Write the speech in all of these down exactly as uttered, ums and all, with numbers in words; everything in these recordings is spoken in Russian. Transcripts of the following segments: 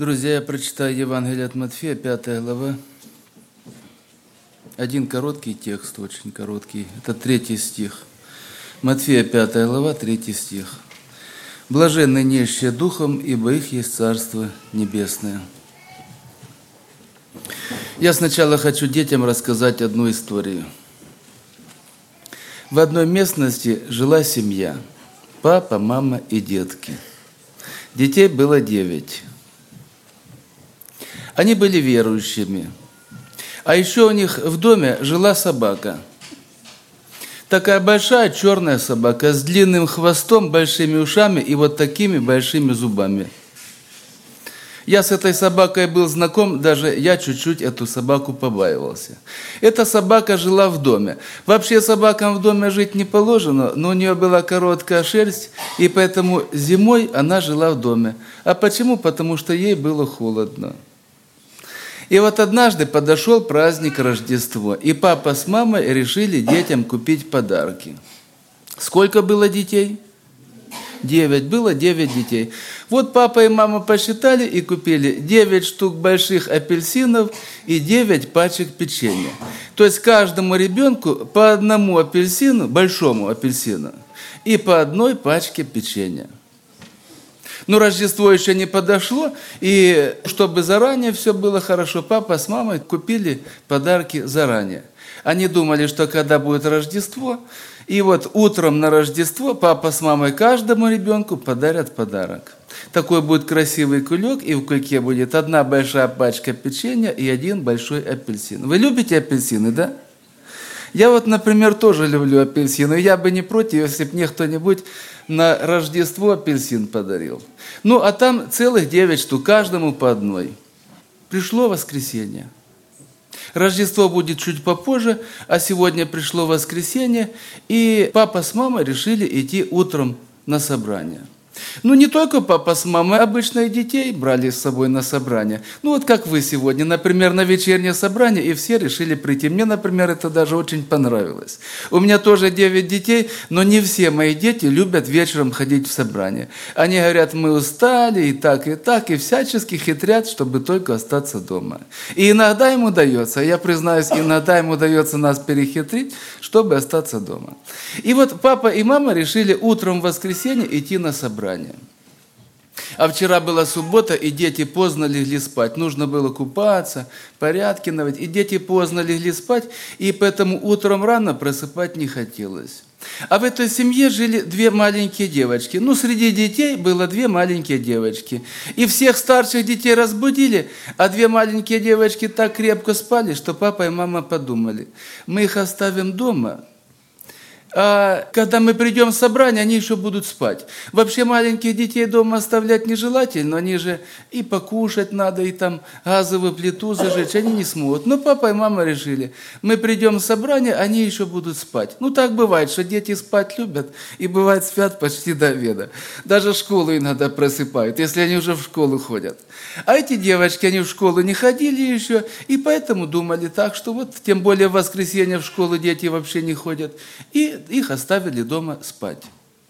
Друзья, я прочитаю Евангелие от Матфея, пятая глава. Один короткий текст, очень короткий. Это третий стих. Матфея, пятая глава, третий стих. «Блаженны нищие духом, ибо их есть Царство Небесное». Я сначала хочу детям рассказать одну историю. В одной местности жила семья. Папа, мама и детки. Детей было девять. Они были верующими. А еще у них в доме жила собака. Такая большая черная собака с длинным хвостом, большими ушами и вот такими большими зубами. Я с этой собакой был знаком, даже я чуть-чуть эту собаку побаивался. Эта собака жила в доме. Вообще собакам в доме жить не положено, но у нее была короткая шерсть, и поэтому зимой она жила в доме. А почему? Потому что ей было холодно. И вот однажды подошел праздник Рождества, и папа с мамой решили детям купить подарки. Сколько было детей? Девять. Было девять детей. Вот папа и мама посчитали и купили девять штук больших апельсинов и девять пачек печенья. То есть каждому ребенку по одному апельсину, большому апельсину, и по одной пачке печенья. Но Рождество еще не подошло, и чтобы заранее все было хорошо, папа с мамой купили подарки заранее. Они думали, что когда будет Рождество, и вот утром на Рождество папа с мамой каждому ребенку подарят подарок. Такой будет красивый кулек, и в кульке будет одна большая пачка печенья и один большой апельсин. Вы любите апельсины, да? Я вот, например, тоже люблю апельсины. Я бы не против, если бы мне кто-нибудь на Рождество апельсин подарил. Ну, а там целых девять штук, каждому по одной. Пришло воскресенье. Рождество будет чуть попозже, а сегодня пришло воскресенье, и папа с мамой решили идти утром на собрание. Ну, не только папа с мамой, обычно и детей брали с собой на собрание. Ну, вот как вы сегодня, например, на вечернее собрание, и все решили прийти. Мне, например, это даже очень понравилось. У меня тоже девять детей, но не все мои дети любят вечером ходить в собрание. Они говорят, мы устали, и так, и так, и всячески хитрят, чтобы только остаться дома. И иногда ему удается, я признаюсь, иногда ему удается нас перехитрить, чтобы остаться дома. И вот папа и мама решили утром в воскресенье идти на собрание. А вчера была суббота, и дети поздно легли спать. Нужно было купаться, порядки наводить. И дети поздно легли спать, и поэтому утром рано просыпать не хотелось. А в этой семье жили две маленькие девочки. Ну, среди детей было две маленькие девочки. И всех старших детей разбудили, а две маленькие девочки так крепко спали, что папа и мама подумали, мы их оставим дома, а когда мы придем в собрание, они еще будут спать. Вообще маленьких детей дома оставлять нежелательно, они же и покушать надо, и там газовую плиту зажечь, они не смогут. Но папа и мама решили, мы придем в собрание, они еще будут спать. Ну так бывает, что дети спать любят, и бывает спят почти до обеда. Даже в школу иногда просыпают, если они уже в школу ходят. А эти девочки, они в школу не ходили еще, и поэтому думали так, что вот, тем более в воскресенье в школу дети вообще не ходят, и их оставили дома спать.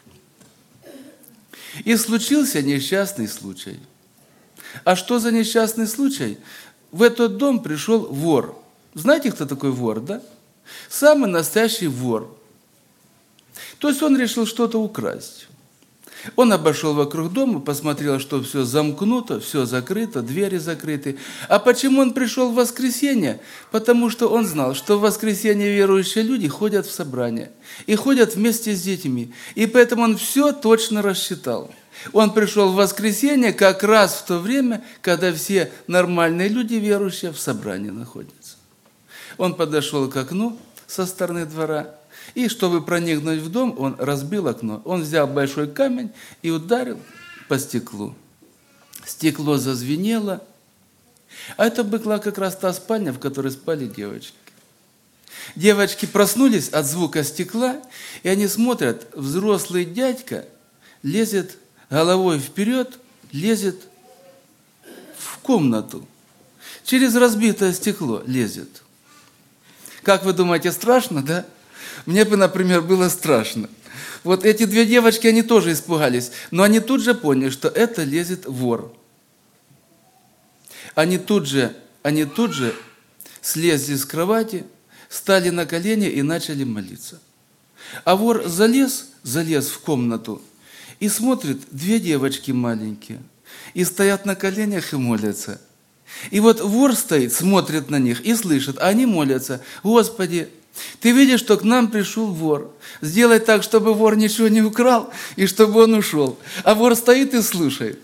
И случился несчастный случай. А что за несчастный случай? В этот дом пришел вор. Знаете, кто такой вор, да? Самый настоящий вор. То есть он решил что-то украсть. Он обошел вокруг дома, посмотрел, что все замкнуто, все закрыто, двери закрыты. А почему он пришел в воскресенье? Потому что он знал, что в воскресенье верующие люди ходят в собрание и ходят вместе с детьми. И поэтому он все точно рассчитал. Он пришел в воскресенье как раз в то время, когда все нормальные люди, верующие, в собрании находятся. Он подошел к окну со стороны двора, и чтобы проникнуть в дом, он разбил окно. Он взял большой камень и ударил по стеклу. Стекло зазвенело. А это была как раз та спальня, в которой спали девочки. Девочки проснулись от звука стекла, и они смотрят, взрослый дядька лезет головой вперед, лезет в комнату. Через разбитое стекло лезет. Как вы думаете, страшно, да? Мне бы, например, было страшно. Вот эти две девочки, они тоже испугались, но они тут же поняли, что это лезет вор. Они тут же, они тут же слезли с кровати, стали на колени и начали молиться. А вор залез, залез в комнату и смотрит, две девочки маленькие, и стоят на коленях и молятся. И вот вор стоит, смотрит на них и слышит, а они молятся: «Господи, ты видишь, что к нам пришел вор. Сделай так, чтобы вор ничего не украл, и чтобы он ушел». А вор стоит и слушает.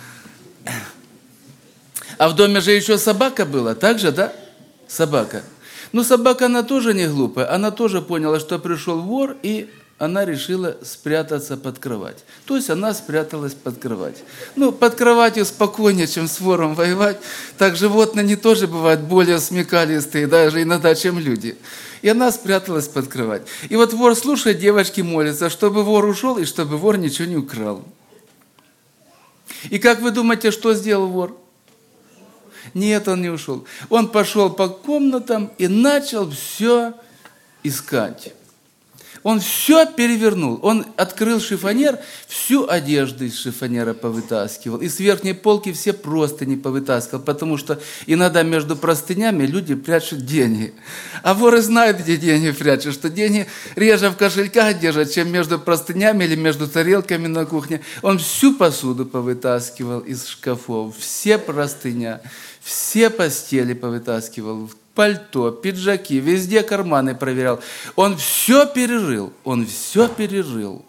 А в доме же еще собака была, так же, да? Собака. Ну, собака, она тоже не глупая, она тоже поняла, что пришел вор, и она решила спрятаться под кровать. То есть она спряталась под кровать. Ну, под кроватью спокойнее, чем с вором воевать. Так животные они тоже бывают более смекалистые, даже иногда, чем люди. И она спряталась под кровать. И вот вор слушает, девочки молятся, чтобы вор ушел и чтобы вор ничего не украл. И как вы думаете, что сделал вор? Нет, он не ушел. Он пошел по комнатам и начал все искать. Он все перевернул. Он открыл шифонер, всю одежду из шифонера повытаскивал. И с верхней полки все простыни повытаскивал, потому что иногда между простынями люди прячут деньги. А воры знают, где деньги прячут, что деньги реже в кошельках держат, чем между простынями или между тарелками на кухне. Он всю посуду повытаскивал из шкафов, все простыня, все постели повытаскивал, пальто, пиджаки, везде карманы проверял. Он все перерыл, он все перерыл.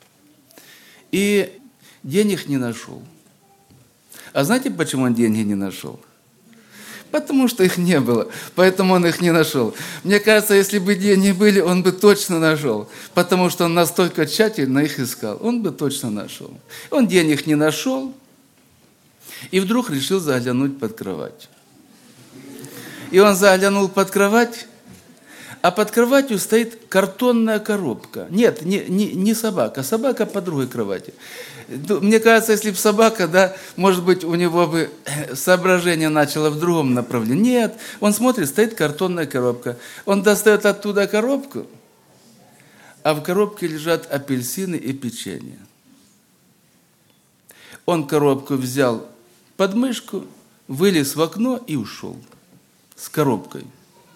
И денег не нашел. А знаете, почему он деньги не нашел? Потому что их не было, поэтому он их не нашел. Мне кажется, если бы деньги были, он бы точно нашел, потому что он настолько тщательно их искал. Он бы точно нашел. Он денег не нашел и вдруг решил заглянуть под кровать. И он заглянул под кровать, а под кроватью стоит картонная коробка. Нет, не, не, не собака, собака под другой кровати. Мне кажется, если бы собака, да, может быть, у него бы соображение начало в другом направлении. Нет, он смотрит, стоит картонная коробка. Он достает оттуда коробку, а в коробке лежат апельсины и печенье. Он коробку взял под мышку, вылез в окно и ушел с коробкой.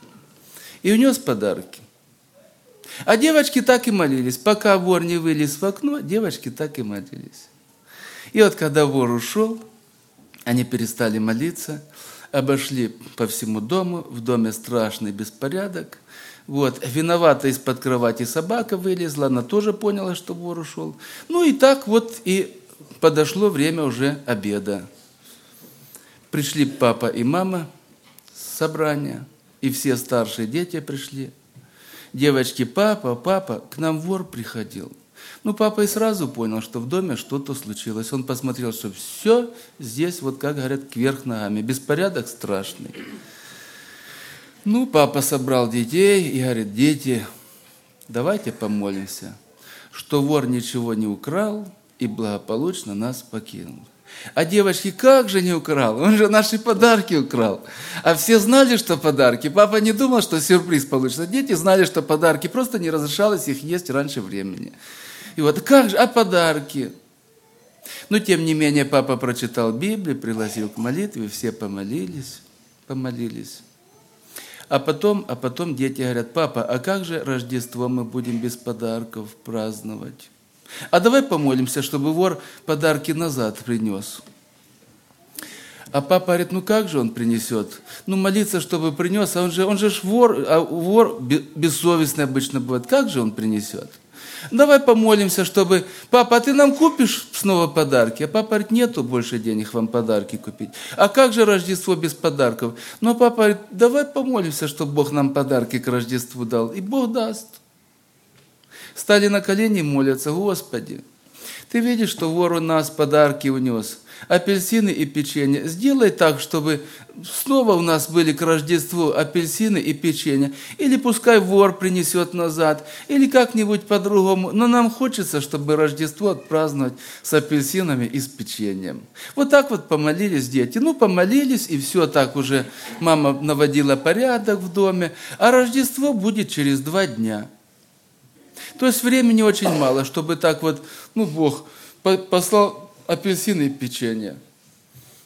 И унес подарки. А девочки так и молились. Пока вор не вылез в окно, девочки так и молились. И вот когда вор ушел, они перестали молиться, обошли по всему дому, в доме страшный беспорядок. Вот. Виновата из-под кровати собака вылезла, она тоже поняла, что вор ушел. Ну и так вот и подошло время уже обеда. Пришли папа и мама, собрание, и все старшие дети пришли. Девочки: папа, папа, к нам вор приходил. Ну, папа и сразу понял, что в доме что-то случилось. Он посмотрел, что все здесь, вот как говорят, кверх ногами. Беспорядок страшный. Ну, папа собрал детей и говорит: дети, давайте помолимся, что вор ничего не украл и благополучно нас покинул. А девочки: как же не украл? Он же наши подарки украл. А все знали, что подарки. Папа не думал, что сюрприз получится. Дети знали, что подарки. Просто не разрешалось их есть раньше времени. И вот как же? А подарки? Но тем не менее папа прочитал Библию, пригласил к молитве, все помолились, помолились. А потом, а потом дети говорят: папа, а как же Рождество мы будем без подарков праздновать? А давай помолимся, чтобы вор подарки назад принес. А папа говорит: ну как же он принесет? Ну молиться, чтобы принес, а он же, он же ж вор, а вор бессовестный обычно бывает. Как же он принесет? Давай помолимся, чтобы... Папа, а ты нам купишь снова подарки? А папа говорит: нету больше денег вам подарки купить. А как же Рождество без подарков? Ну папа говорит: давай помолимся, чтобы Бог нам подарки к Рождеству дал. И Бог даст. Стали на колени и молятся: Господи, Ты видишь, что вор у нас подарки унес, апельсины и печенье. Сделай так, чтобы снова у нас были к Рождеству апельсины и печенье. Или пускай вор принесет назад, или как-нибудь по-другому. Но нам хочется, чтобы Рождество отпраздновать с апельсинами и с печеньем. Вот так вот помолились дети. Ну, помолились, и все так уже. Мама наводила порядок в доме. А Рождество будет через два дня. То есть времени очень мало, чтобы так вот, ну, Бог послал апельсины и печенье.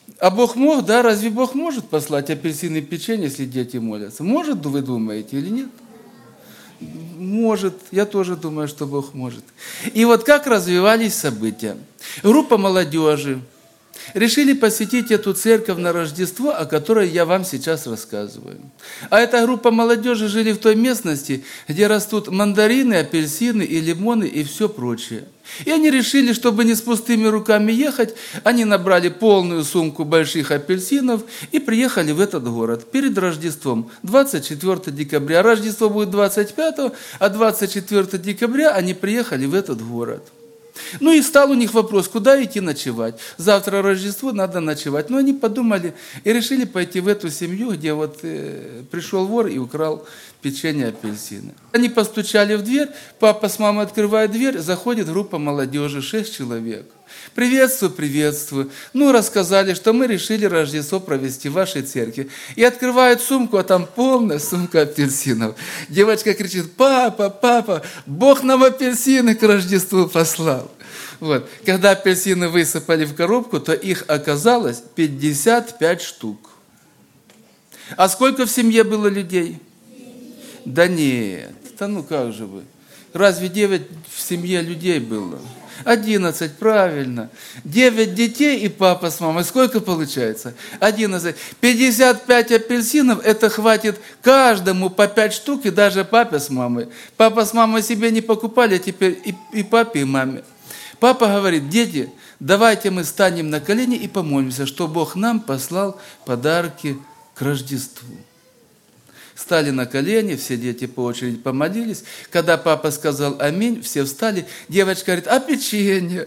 А Бог мог, да? Разве Бог может послать апельсины и печенье, если дети молятся? Может, вы думаете, или нет? Может. Я тоже думаю, что Бог может. И вот как развивались события. Группа молодежи решили посетить эту церковь на Рождество, о которой я вам сейчас рассказываю. А эта группа молодежи жили в той местности, где растут мандарины, апельсины и лимоны и все прочее. И они решили, чтобы не с пустыми руками ехать, они набрали полную сумку больших апельсинов и приехали в этот город перед Рождеством, двадцать четвёртого декабря. Рождество будет двадцать пятого, а двадцать четвёртого декабря они приехали в этот город. Ну и стал у них вопрос, куда идти ночевать. Завтра Рождество, надо ночевать. Но они подумали и решили пойти в эту семью, где вот э, пришел вор и украл печенье, апельсины. Они постучали в дверь, папа с мамой открывает дверь, заходит группа молодежи, шесть человек. Приветствую, приветствую. Ну, рассказали, что мы решили Рождество провести в вашей церкви. И открывают сумку, а там полная сумка апельсинов. Девочка кричит: папа, папа, Бог нам апельсины к Рождеству послал. Вот. Когда апельсины высыпали в коробку, то их оказалось пятьдесят пять штук. А сколько в семье было людей? Да нет, да ну как же вы. Разве девять в семье людей было? Одиннадцать, правильно. Девять детей и папа с мамой. Сколько получается? Одиннадцать. Пятьдесят пять апельсинов, это хватит каждому по пять штук, и даже папе с мамой. Папа с мамой себе не покупали, а теперь и, и папе, и маме. Папа говорит: дети, давайте мы станем на колени и помолимся, что Бог нам послал подарки к Рождеству. Стали на колени, все дети по очереди помолились. Когда папа сказал аминь, все встали. Девочка говорит: а печенье?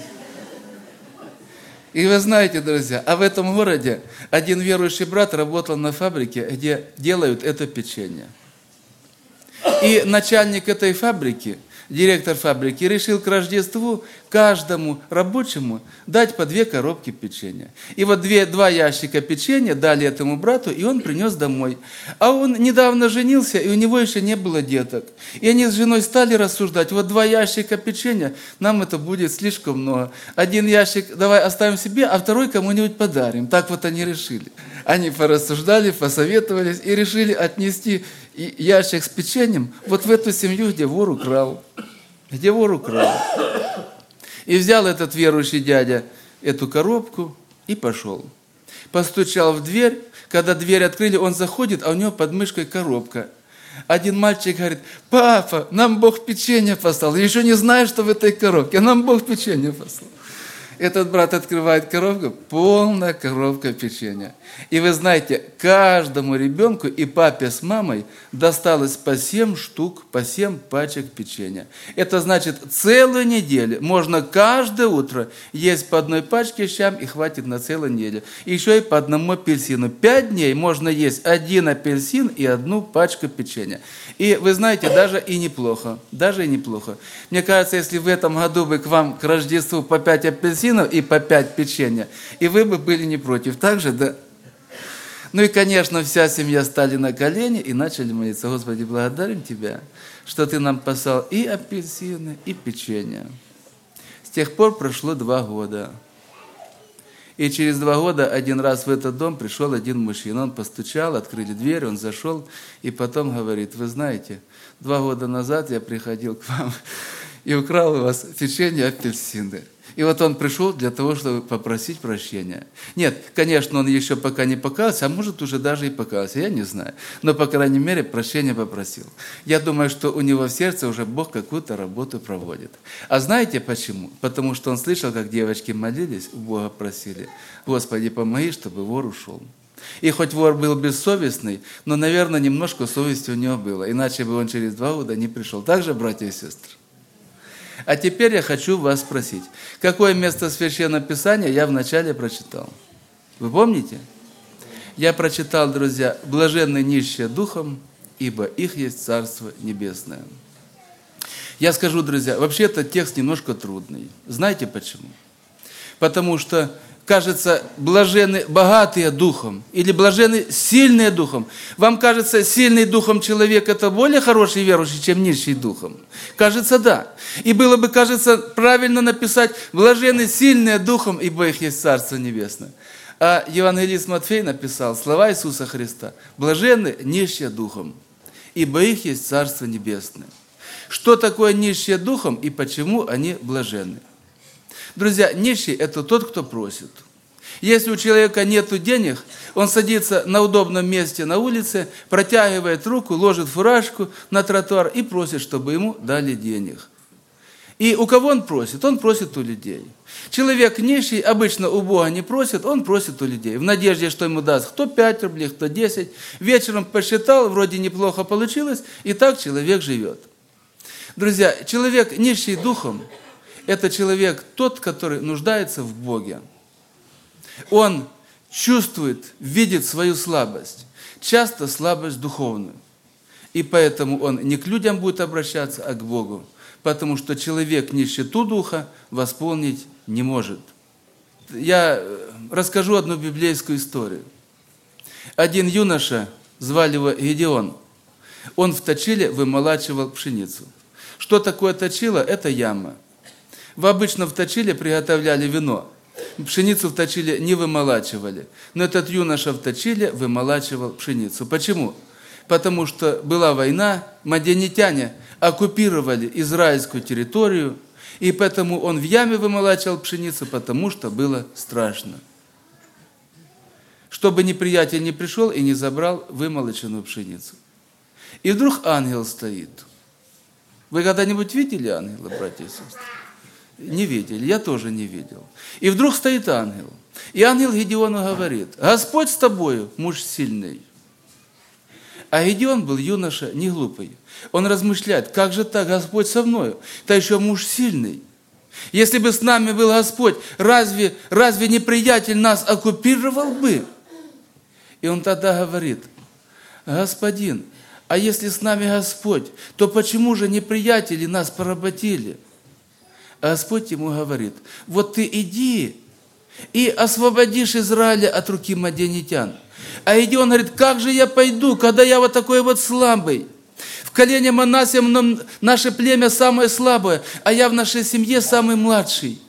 И вы знаете, друзья, а в этом городе один верующий брат работал на фабрике, где делают это печенье. И начальник этой фабрики, директор фабрики, решил к Рождеству каждому рабочему дать по две коробки печенья. И вот две, два ящика печенья дали этому брату, и он принес домой. А он недавно женился, и у него еще не было деток. И они с женой стали рассуждать: вот два ящика печенья, нам это будет слишком много. Один ящик давай оставим себе, а второй кому-нибудь подарим. Так вот они решили. Они порассуждали, посоветовались и решили отнести ящик с печеньем вот в эту семью, где вор украл. Где вор украл. И взял этот верующий дядя эту коробку и пошел. Постучал в дверь. Когда дверь открыли, он заходит, а у него под мышкой коробка. Один мальчик говорит: папа, нам Бог печенье послал. Я еще не знаю, что в этой коробке, а нам Бог печенье послал. Этот брат открывает коробку, полная коробка печенья. И вы знаете, каждому ребенку и папе с мамой досталось по семь штук, по семь пачек печенья. Это значит, целую неделю можно каждое утро есть по одной пачке щам, и хватит на целую неделю. И еще и по одному апельсину. Пять дней можно есть один апельсин и одну пачку печенья. И вы знаете, даже и неплохо. Даже и неплохо. Мне кажется, если в этом году бы к вам к Рождеству по пять апельсинов и по пять печенья, и вы бы были не против. Так же, да? Ну и, конечно, вся семья стали на колени и начали молиться: Господи, благодарим Тебя, что Ты нам послал и апельсины, и печенье. С тех пор прошло два года. И через два года один раз в этот дом пришел один мужчина. Он постучал, открыли дверь, он зашел, и потом говорит: вы знаете, два года назад я приходил к вам и украл у вас печенье, апельсины. И вот он пришел для того, чтобы попросить прощения. Нет, конечно, он еще пока не покаялся, а может уже даже и покаялся, я не знаю. Но, по крайней мере, прощения попросил. Я думаю, что у него в сердце уже Бог какую-то работу проводит. А знаете почему? Потому что он слышал, как девочки молились, у Бога просили: Господи, помоги, чтобы вор ушел. И хоть вор был бессовестный, но, наверное, немножко совести у него было. Иначе бы он через два года не пришел. Так же, братья и сестры? А теперь я хочу вас спросить, какое место Священного Писания я вначале прочитал? Вы помните? Я прочитал, друзья: «Блаженны нищие духом, ибо их есть Царство Небесное». Я скажу, друзья, вообще этот текст немножко трудный. Знаете почему? Потому что, кажется, блаженны богатые духом или блаженны сильные духом. Вам кажется, сильный духом человек – это более хороший верующий, чем нищий духом? Кажется, да. И было бы, кажется, правильно написать: блаженны сильные духом, ибо их есть Царство Небесное. А евангелист Матфей написал слова Иисуса Христа: «Блаженны нищие духом, ибо их есть Царство Небесное». Что такое нищие духом и почему они блаженны? Друзья, нищий – это тот, кто просит. Если у человека нет денег, он садится на удобном месте на улице, протягивает руку, ложит фуражку на тротуар и просит, чтобы ему дали денег. И у кого он просит? Он просит у людей. Человек нищий обычно у Бога не просит, он просит у людей. В надежде, что ему даст кто пять рублей, кто десять. Вечером посчитал, вроде неплохо получилось, и так человек живет. Друзья, человек нищий духом – это человек тот, который нуждается в Боге. Он чувствует, видит свою слабость, часто слабость духовную. И поэтому он не к людям будет обращаться, а к Богу. Потому что человек нищету духа восполнить не может. Я расскажу одну библейскую историю. Один юноша, звали его Гедеон, он в точиле вымолачивал пшеницу. Что такое точило? Это яма. В обычном в точиле приготовляли вино. Пшеницу в точиле не вымолачивали. Но этот юноша в точиле вымолачивал пшеницу. Почему? Потому что была война, мадианитяне оккупировали израильскую территорию, и поэтому он в яме вымолачивал пшеницу, потому что было страшно. Чтобы неприятель не пришел и не забрал вымолоченную пшеницу. И вдруг ангел стоит. Вы когда-нибудь видели ангела, братья и сестры? Не видели, я тоже не видел. И вдруг стоит ангел. И ангел Гедеону говорит: «Господь с тобою, муж сильный». А Гедеон был юноша не глупый. Он размышляет: как же так, Господь со мною? Да еще муж сильный. Если бы с нами был Господь, разве, разве неприятель нас оккупировал бы? И он тогда говорит: «Господин, а если с нами Господь, то почему же неприятели нас поработили?» А Господь ему говорит: «Вот ты иди и освободишь Израиля от руки мадианитян». А Гедеон говорит: «Как же я пойду, когда я вот такой вот слабый? В колене Манасия наше племя самое слабое, а я в нашей семье самый младший».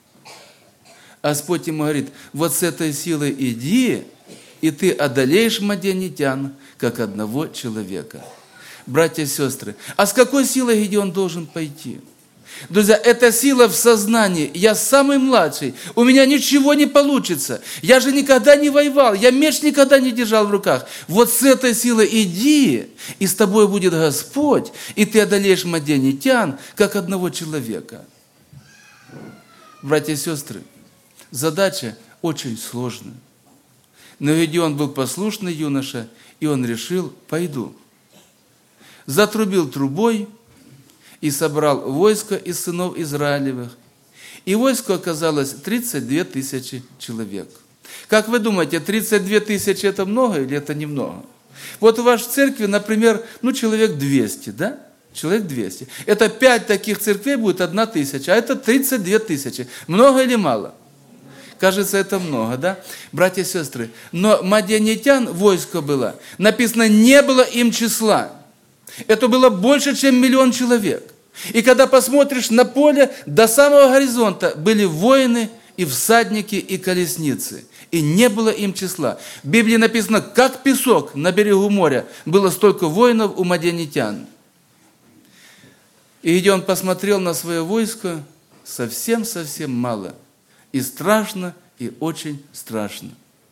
А Господь ему говорит: «Вот с этой силой иди, и ты одолеешь мадианитян, как одного человека». Братья и сестры, а с какой силой Гедеон должен пойти? Друзья, это сила в сознании. Я самый младший, у меня ничего не получится. Я же никогда не воевал, я меч никогда не держал в руках. Вот с этой силой иди, и с тобой будет Господь, и ты одолеешь мадианитян, как одного человека. Братья и сестры, задача очень сложная. Но Гедеон был послушный юноша, и он решил: пойду. Затрубил трубой и собрал войско из сынов Израилевых. И войско оказалось тридцать две тысячи человек. Как вы думаете, тридцать две тысячи это много или это немного? Вот у вас в церкви, например, ну человек двести, да? Человек двести. Это пять таких церквей будет одна тысяча, а это тридцать две тысячи. Много или мало? Кажется, это много, да? Братья и сестры, но мадианитян войско было, написано, не было им числа. Это было больше, чем миллион человек. И когда посмотришь на поле, до самого горизонта были воины и всадники и колесницы. И не было им числа. В Библии написано, как песок на берегу моря было столько воинов у мадианитян. И Гедеон посмотрел на свое войско, совсем-совсем мало. И страшно, и очень страшно.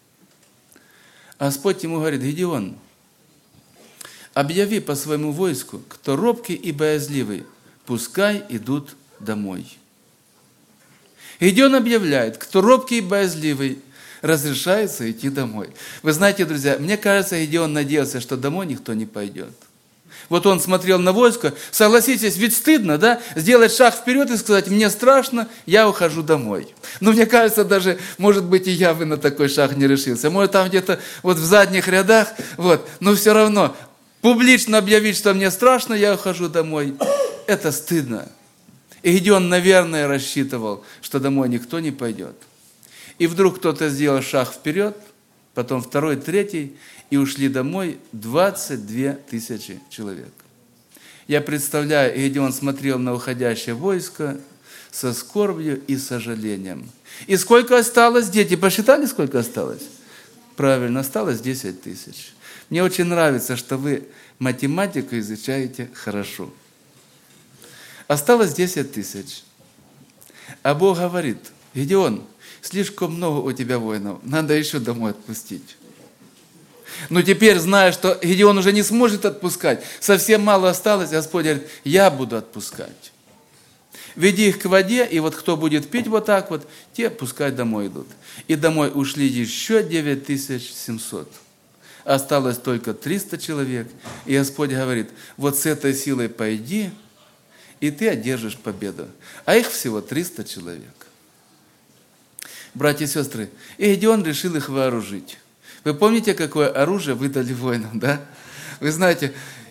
А Господь ему говорит: Гедеон, объяви по своему войску, кто робкий и боязливый, пускай идут домой. Гедеон объявляет: кто робкий и боязливый, разрешается идти домой. Вы знаете, друзья, мне кажется, Гедеон надеялся, что домой никто не пойдет. Вот он смотрел на войско, согласитесь, ведь стыдно, да, сделать шаг вперед и сказать: мне страшно, я ухожу домой. Но мне кажется, даже, может быть, и я бы на такой шаг не решился. Может, там где-то вот в задних рядах, вот, но все равно публично объявить, что мне страшно, я ухожу домой, это стыдно. И Гедеон, наверное, рассчитывал, что домой никто не пойдет. И вдруг кто-то сделал шаг вперед, потом второй, третий, и ушли домой двадцать две тысячи человек. Я представляю, Гедеон смотрел на уходящее войско, со скорбью и сожалением. И сколько осталось? Дети посчитали, сколько осталось? Правильно, осталось десять тысяч. Мне очень нравится, что вы математику изучаете хорошо. Осталось десять тысяч. А Бог говорит: Гедеон, слишком много у тебя воинов, надо еще домой отпустить. Но теперь, зная, что Гедеон уже не сможет отпускать, совсем мало осталось, Господь говорит: я буду отпускать. Веди их к воде, и вот кто будет пить вот так вот, те пускай домой идут. И домой ушли еще девять тысяч семьсот. Осталось только триста человек. И Господь говорит: вот с этой силой пойди, и ты одержишь победу. А их всего триста человек. Братья и сестры, и Гедеон решил их вооружить. Вы помните, какое оружие выдали воинам, да? Вы знаете,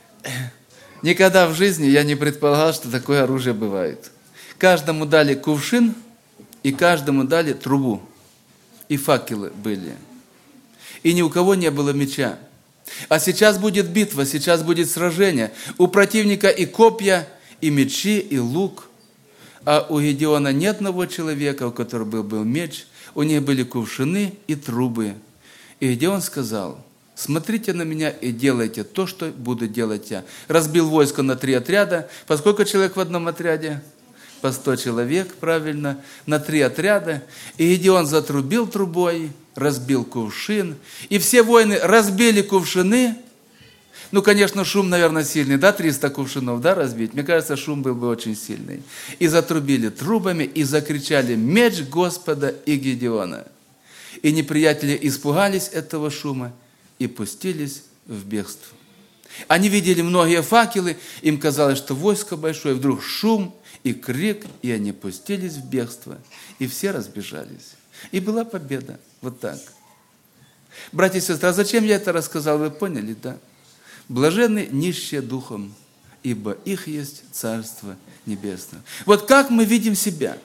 никогда в жизни я не предполагал, что такое оружие бывает. Каждому дали кувшин, и каждому дали трубу. И факелы были. И ни у кого не было меча. А сейчас будет битва, сейчас будет сражение. У противника и копья, и мечи, и лук. А у Гедеона ни одного человека, у которого был, был меч. У них были кувшины и трубы. И Гедеон сказал: смотрите на меня и делайте то, что буду делать я. Разбил войско на три отряда. По сколько человек в одном отряде? По сто человек, правильно, на три отряда. И Гедеон затрубил трубой, разбил кувшин. И все воины разбили кувшины. Ну, конечно, шум, наверное, сильный, да, триста кувшинов, да, разбить? Мне кажется, шум был бы очень сильный. И затрубили трубами, и закричали: меч Господа и Гедеона. И неприятели испугались этого шума и пустились в бегство. Они видели многие факелы, им казалось, что войско большое, вдруг шум и крик, и они пустились в бегство, и все разбежались. И была победа. Вот так. Братья и сестры, а зачем я это рассказал, вы поняли, да? Блаженны нищие духом, ибо их есть Царство Небесное. Вот как мы видим себя?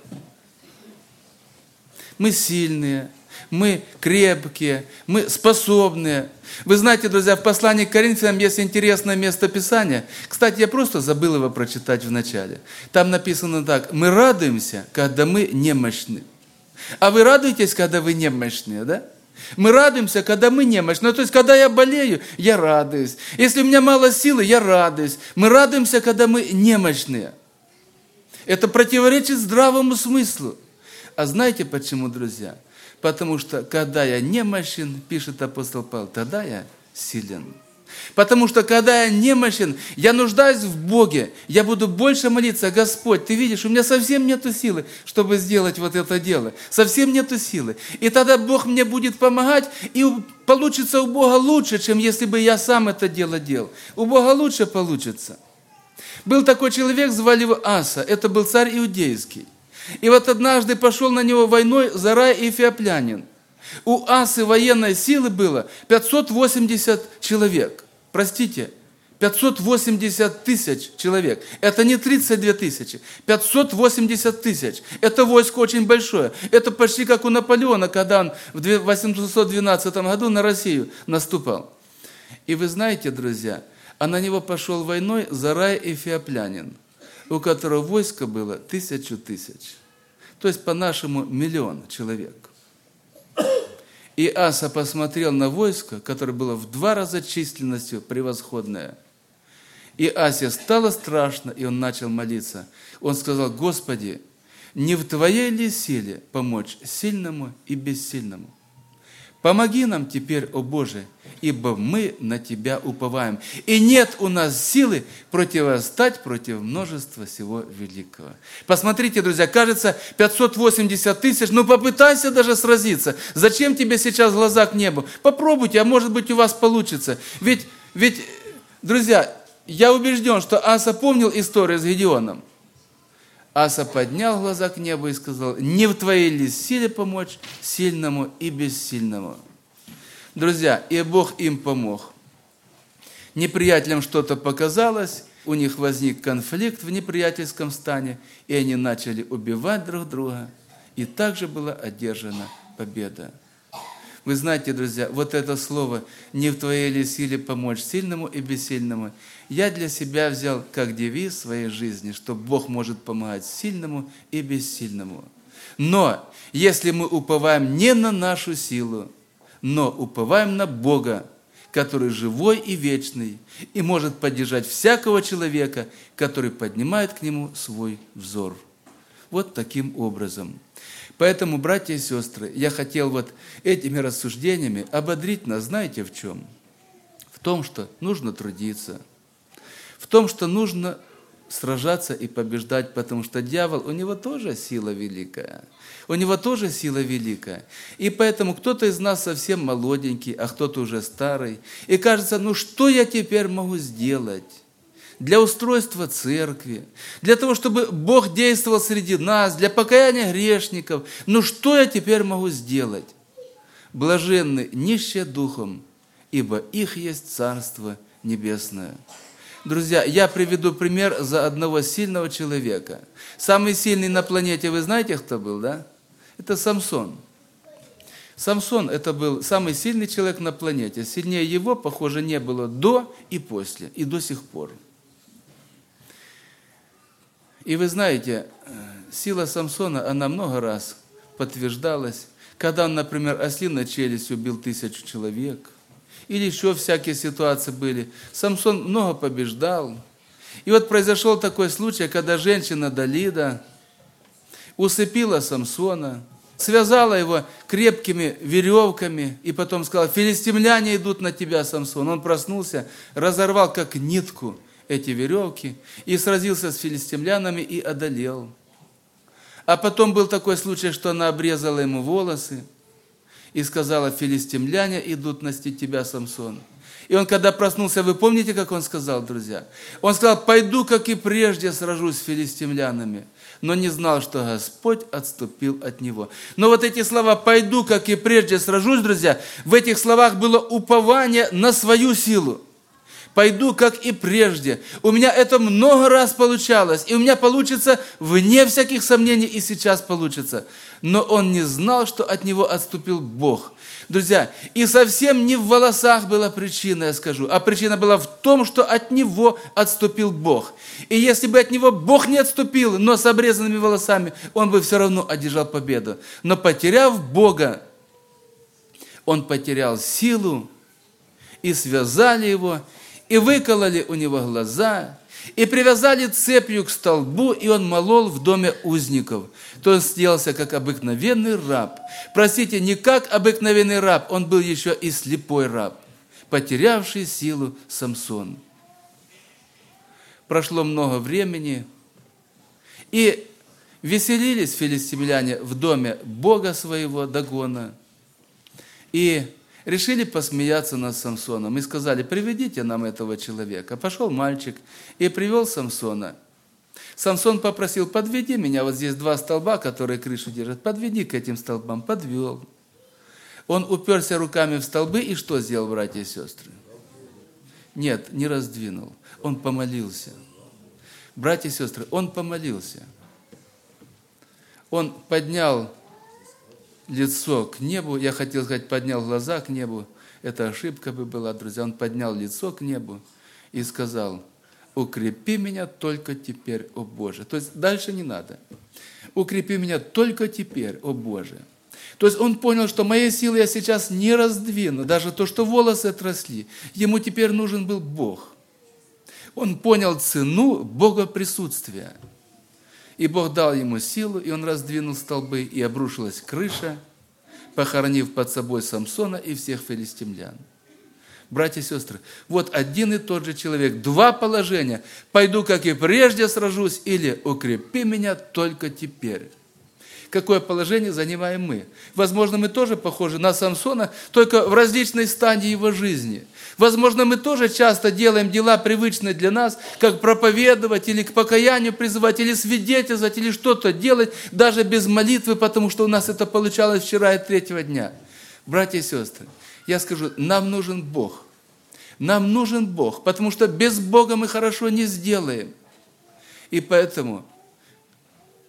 Мы сильные, мы крепкие, мы способные. Вы знаете, друзья, в послании к Коринфянам есть интересное местописание. Кстати, я просто забыл его прочитать в начале. Там написано так: мы радуемся, когда мы немощны. А вы радуетесь, когда вы немощные, да? Мы радуемся, когда мы немощны. Ну, то есть, когда я болею, я радуюсь. Если у меня мало силы, я радуюсь. Мы радуемся, когда мы немощные. Это противоречит здравому смыслу. А знаете почему, друзья? Потому что, когда я немощен, пишет апостол Павел, тогда я силен. Потому что, когда я немощен, я нуждаюсь в Боге, я буду больше молиться: Господь, Ты видишь, у меня совсем нету силы, чтобы сделать вот это дело. Совсем нету силы. И тогда Бог мне будет помогать, и получится у Бога лучше, чем если бы я сам это дело делал. У Бога лучше получится. Был такой человек, звали его Аса, это был царь иудейский. И вот однажды пошел на него войной Зарай Эфиоплянин. У Асы военной силы было пятьсот восемьдесят человек. Простите, пятьсот восемьдесят тысяч человек. Это не тридцать две тысячи, пятьсот восемьдесят тысяч. Это войско очень большое. Это почти как у Наполеона, когда он в восемьсот двенадцатом году на Россию наступал. И вы знаете, друзья, а на него пошел войной Зарай Эфиоплянин, у которого войско было тысячу тысяч. То есть, по-нашему, миллион человек. И Аса посмотрел на войско, которое было в два раза численностью превосходное. И Асе стало страшно, и он начал молиться. Он сказал: Господи, не в Твоей ли силе помочь сильному и бессильному? Помоги нам теперь, о Боже, ибо мы на Тебя уповаем. И нет у нас силы противостать против множества всего великого. Посмотрите, друзья, кажется, пятьсот восемьдесят тысяч, ну попытайся даже сразиться. Зачем тебе сейчас глаза к небу? Попробуйте, а может быть у вас получится. Ведь, ведь, друзья, я убежден, что Аса помнил историю с Гедеоном. Аса поднял глаза к небу и сказал: не в Твоей ли силе помочь сильному и бессильному? Друзья, и Бог им помог. Неприятелям что-то показалось, у них возник конфликт в неприятельском стане, и они начали убивать друг друга, и также была одержана победа. Вы знаете, друзья, вот это слово «не в твоей ли силе помочь сильному и бессильному» я для себя взял как девиз своей жизни, что Бог может помогать сильному и бессильному. Но если мы уповаем не на нашу силу, но уповаем на Бога, который живой и вечный, и может поддержать всякого человека, который поднимает к Нему свой взор. Вот таким образом. Поэтому, братья и сестры, я хотел вот этими рассуждениями ободрить нас, знаете, в чем? В том, что нужно трудиться, в том, что нужно сражаться и побеждать, потому что дьявол, у него тоже сила великая. У него тоже сила великая. И поэтому кто-то из нас совсем молоденький, а кто-то уже старый. И кажется, ну что я теперь могу сделать для устройства церкви, для того, чтобы Бог действовал среди нас, для покаяния грешников? Ну что я теперь могу сделать? Блаженны нищие духом, ибо их есть Царство Небесное. Друзья, я приведу пример за одного сильного человека. Самый сильный на планете, вы знаете, кто был, да? Это Самсон. Самсон – это был самый сильный человек на планете. Сильнее его, похоже, не было до и после, и до сих пор. И вы знаете, сила Самсона, она много раз подтверждалась, когда он, например, ослиной челюстью убил тысячу человек, или еще всякие ситуации были. Самсон много побеждал. И вот произошел такой случай, когда женщина Далида усыпила Самсона, связала его крепкими веревками и потом сказала: «Филистимляне идут на тебя, Самсон». Он проснулся, разорвал как нитку эти веревки и сразился с филистимлянами и одолел. А потом был такой случай, что она обрезала ему волосы и сказала: «Филистимляне идут настичь тебя, Самсон». И он, когда проснулся, вы помните, как он сказал, друзья? Он сказал: «Пойду, как и прежде, сражусь с филистимлянами». Но не знал, что Господь отступил от него. Но вот эти слова «пойду, как и прежде, сражусь», друзья, в этих словах было упование на свою силу. Пойду, как и прежде. У меня это много раз получалось, и у меня получится вне всяких сомнений, и сейчас получится. Но он не знал, что от него отступил Бог. Друзья, и совсем не в волосах была причина, я скажу, а причина была в том, что от него отступил Бог. И если бы от него Бог не отступил, но с обрезанными волосами, он бы все равно одержал победу. Но потеряв Бога, он потерял силу, и связали его, и выкололи у него глаза, и привязали цепью к столбу, и он молол в доме узников. То он сделался как обыкновенный раб. Простите, не как обыкновенный раб, он был еще и слепой раб, потерявший силу Самсон. Прошло много времени, и веселились филистимляне в доме бога своего Дагона, и решили посмеяться над Самсоном и сказали: «Приведите нам этого человека». Пошел мальчик и привел Самсона. Самсон попросил: «Подведи меня, вот здесь два столба, которые крышу держат, подведи к этим столбам». Подвел. Он уперся руками в столбы и что сделал, братья и сестры? Нет, не раздвинул. Он помолился. Братья и сестры, он помолился. Он поднял лицо к небу, я хотел сказать, поднял глаза к небу, это ошибка бы была, друзья, он поднял лицо к небу и сказал: «Укрепи меня только теперь, о Боже». То есть дальше не надо. «Укрепи меня только теперь, о Боже». То есть он понял, что моей силы я сейчас не раздвину, даже то, что волосы отросли. Ему теперь нужен был Бог. Он понял цену Бога присутствия. И Бог дал ему силу, и он раздвинул столбы, и обрушилась крыша, похоронив под собой Самсона и всех филистимлян. Братья и сестры, вот один и тот же человек, два положения. «Пойду, как и прежде, сражусь» или «Укрепи меня только теперь». Какое положение занимаем мы? Возможно, мы тоже похожи на Самсона, только в различной стадии его жизни. Возможно, мы тоже часто делаем дела привычные для нас, как проповедовать или к покаянию призывать, или свидетельствовать, или что-то делать, даже без молитвы, потому что у нас это получалось вчера и третьего дня. Братья и сестры, я скажу, нам нужен Бог. Нам нужен Бог, потому что без Бога мы хорошо не сделаем. И поэтому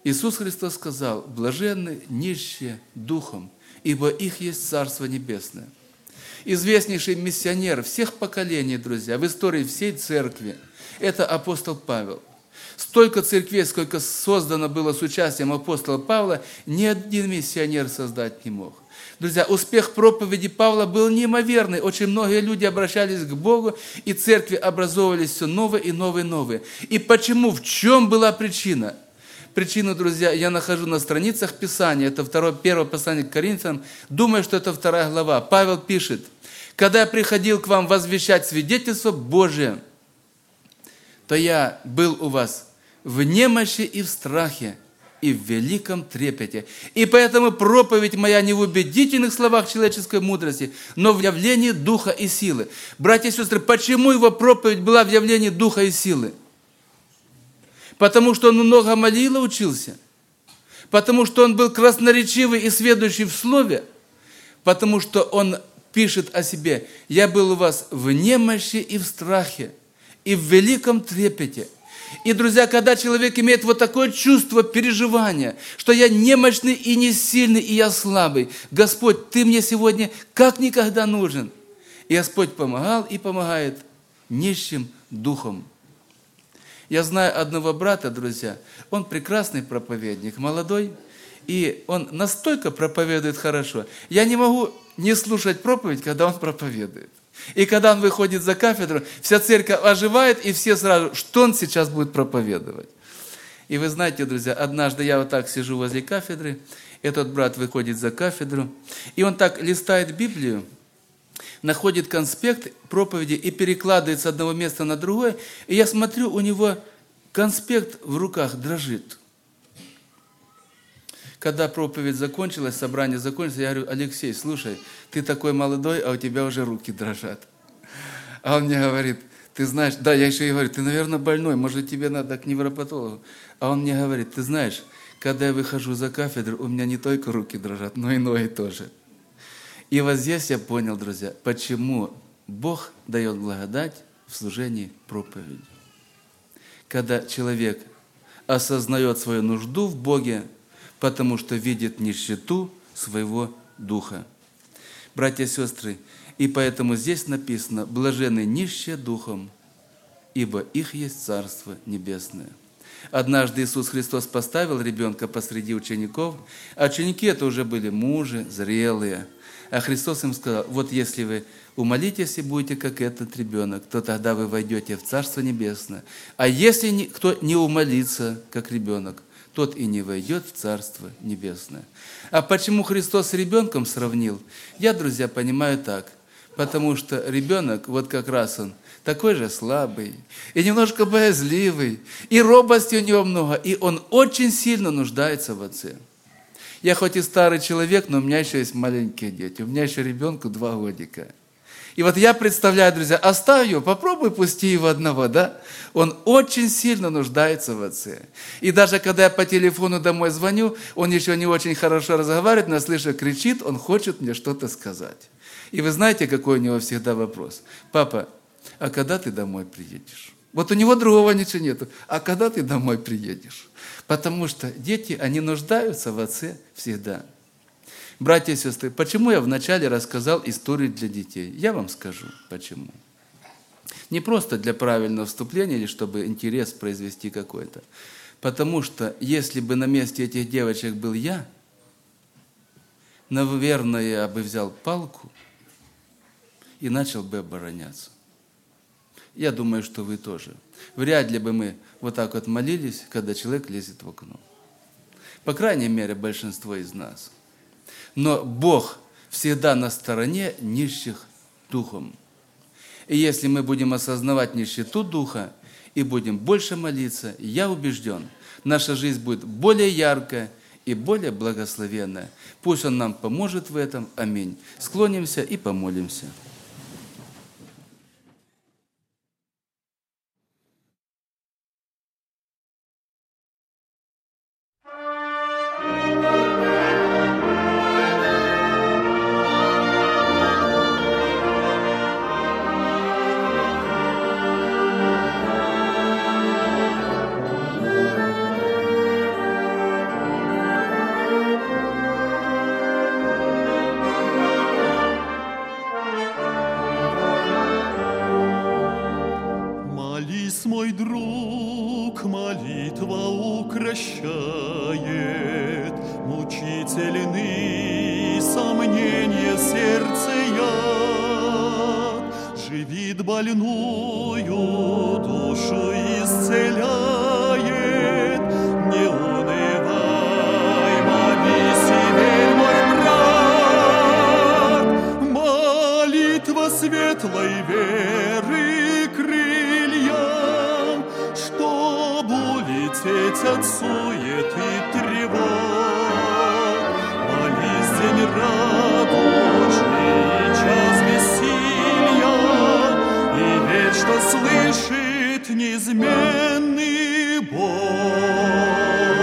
Иисус Христос сказал: блаженны нищие духом, ибо их есть Царство Небесное. Известнейший миссионер всех поколений, друзья, в истории всей церкви – это апостол Павел. Столько церквей, сколько создано было с участием апостола Павла, ни один миссионер создать не мог. Друзья, успех проповеди Павла был неимоверный. Очень многие люди обращались к Богу, и церкви образовывались все новые и новые и новые. И почему? В чем была причина? Причину, друзья, я нахожу на страницах Писания. Это второе, первое послание к Коринфянам. Думаю, что это вторая глава. Павел пишет: «Когда я приходил к вам возвещать свидетельство Божие, то я был у вас в немощи и в страхе, и в великом трепете. И поэтому проповедь моя не в убедительных словах человеческой мудрости, но в явлении духа и силы». Братья и сестры, почему его проповедь была в явлении духа и силы? Потому что он много молил и учился. Потому что он был красноречивый и сведущий в слове. Потому что он пишет о себе: «Я был у вас в немощи и в страхе, и в великом трепете». И, друзья, когда человек имеет вот такое чувство переживания, что я немощный и не сильный, и я слабый, Господь, Ты мне сегодня как никогда нужен. И Господь помогал и помогает нищим духом. Я знаю одного брата, друзья, он прекрасный проповедник, молодой, и он настолько проповедует хорошо. Я не могу не слушать проповедь, когда он проповедует. И когда он выходит за кафедру, вся церковь оживает, и все сразу, что он сейчас будет проповедовать. И вы знаете, друзья, однажды я вот так сижу возле кафедры, этот брат выходит за кафедру, и он так листает Библию, находит конспект проповеди и перекладывает с одного места на другое, и я смотрю, у него конспект в руках дрожит. Когда проповедь закончилась, собрание закончилось, я говорю: Алексей, слушай, ты такой молодой, а у тебя уже руки дрожат. А он мне говорит: ты знаешь, да, я еще и говорю: ты, наверное, больной, может, тебе надо к невропатологу. А он мне говорит: ты знаешь, когда я выхожу за кафедру, у меня не только руки дрожат, но и ноги тоже. И вот здесь я понял, друзья, почему Бог дает благодать в служении проповеди. Когда человек осознает свою нужду в Боге, потому что видит нищету своего духа. Братья и сестры, и поэтому здесь написано: блаженны нищие духом, ибо их есть Царство Небесное. Однажды Иисус Христос поставил ребенка посреди учеников, а ученики это уже были мужи, зрелые. А Христос им сказал: вот если вы умолитесь и будете, как этот ребенок, то тогда вы войдете в Царство Небесное. А если кто не умолится, как ребенок, тот и не войдет в Царство Небесное. А почему Христос с ребенком сравнил? Я, друзья, понимаю так. Потому что ребенок, вот как раз он, такой же слабый, и немножко боязливый, и робости у него много, и он очень сильно нуждается в отце. Я хоть и старый человек, но у меня еще есть маленькие дети. У меня еще ребенку два годика. И вот я представляю, друзья, оставь его, попробуй пусти его одного, да? Он очень сильно нуждается в отце. И даже когда я по телефону домой звоню, он еще не очень хорошо разговаривает, но слышу, кричит, он хочет мне что-то сказать. И вы знаете, какой у него всегда вопрос? Папа, а когда ты домой приедешь? Вот у него другого ничего нету. А когда ты домой приедешь? Потому что дети, они нуждаются в отце всегда. Братья и сестры, почему я вначале рассказал историю для детей? Я вам скажу, почему. Не просто для правильного вступления или чтобы интерес произвести какой-то. Потому что если бы на месте этих девочек был я, наверное, я бы взял палку и начал бы обороняться. Я думаю, что вы тоже. Вряд ли бы мы вот так вот молились, когда человек лезет в окно. По крайней мере, большинство из нас. Но Бог всегда на стороне нищих духом. И если мы будем осознавать нищету духа и будем больше молиться, я убежден, наша жизнь будет более яркая и более благословенная. Пусть Он нам поможет в этом. Аминь. Склонимся и помолимся. молит больную, душу исцеляет. Не унывай, молись и верь, мой брат. Молитва светлой веры крылья, чтоб улететь от сует и тревог. Молись день радужный, час бессилья, и верь, что слышит неизменный Бог.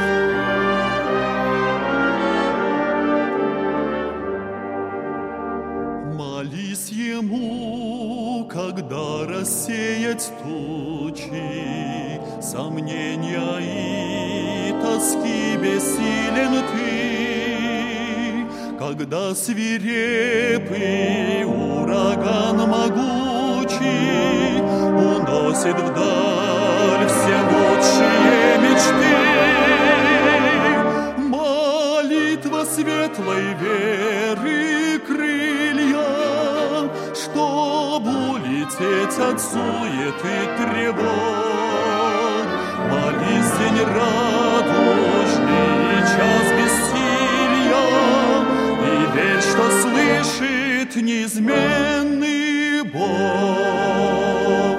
Молись Ему, когда рассеять тучи, сомнения и тоски бессилен ты, когда свирепый ураган могучий уносит вдаль все лучшие мечты. Молитва светлой веры крылья, чтоб улететь от сует и тревог. Молись день радужный, час бессилья, и верь, что слышит неизменный Бог.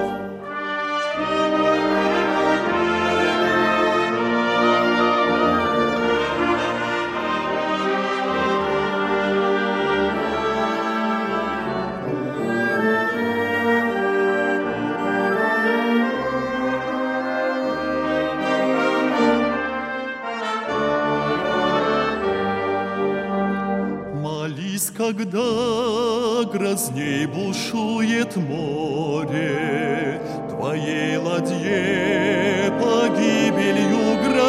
Когда грозней бушует море, твоей ладье погибелью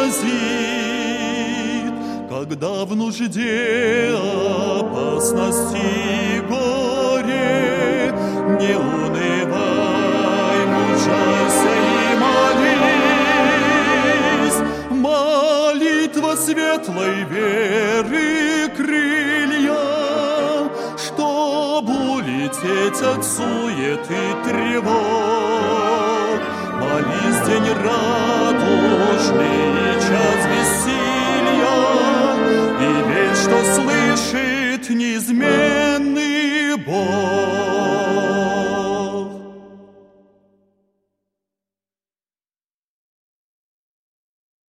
грозит, когда в нужде опасности и горе, не унывай, мужайся и молись. Молитва светлой веры крылья, чтоб улететь от сует и тревог. Молись день радужный, час бессилья, и верь, что слышит неизменно